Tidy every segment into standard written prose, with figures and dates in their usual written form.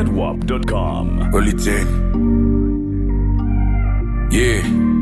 ZWAP.com. Only 10. Yeah.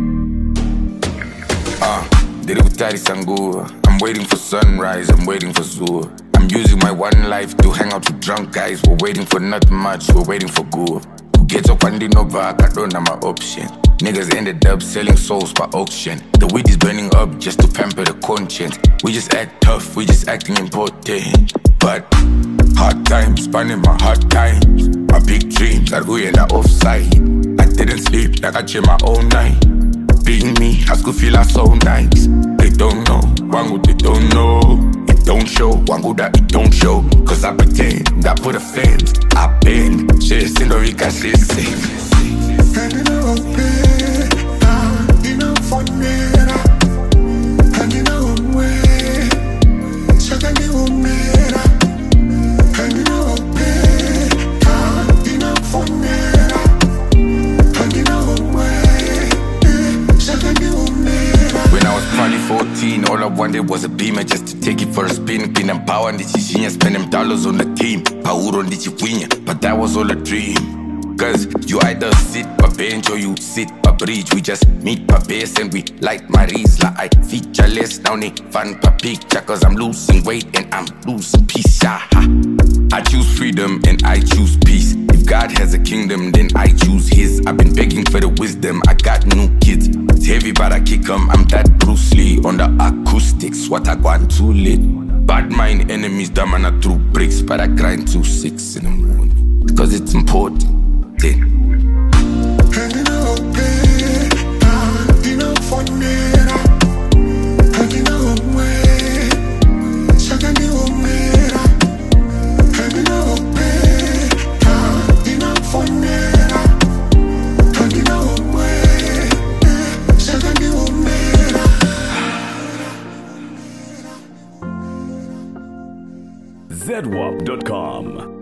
Derivutari Sangua. I'm waiting for sunrise, I'm waiting for Zua. I'm using my one life to hang out with drunk guys. We're waiting for not much, we're waiting for good. Who gets up and no back, I don't have my option. Niggas ended up selling souls by auction. The weed is burning up just to pamper the conscience. We just act tough, we just acting important. But hard times, spanning my hard times. My big dreams are we in the offside. I didn't sleep like I checked my own night. Being me, I could feel so nice. They don't know, Wangu they don't know. It don't show, Wangu that it don't show. Cause I pretend, I put a fence. I bend, she's in the Rica, she's sick. All I wanted was a beamer just to take it for a spin. Been empowered, did you spend them dollars on the team? Pauro did you win? But that was all a dream. Cause you either sit by bench or you sit by bridge. We just meet by base and we light Maries. Like I featureless, now they fun by picture. Cause I'm losing weight and I'm losing peace. I choose freedom and I choose peace. If God has a kingdom, then I choose his. I've been begging for the wisdom, I got new kids. It's heavy but I kick 'em, I'm that Bruce Lee. On the acoustics, what I want too late. Bad mind enemies, dumb and I threw bricks. But I grind till 6 in the morning. Cause it's important. ZWAP.com.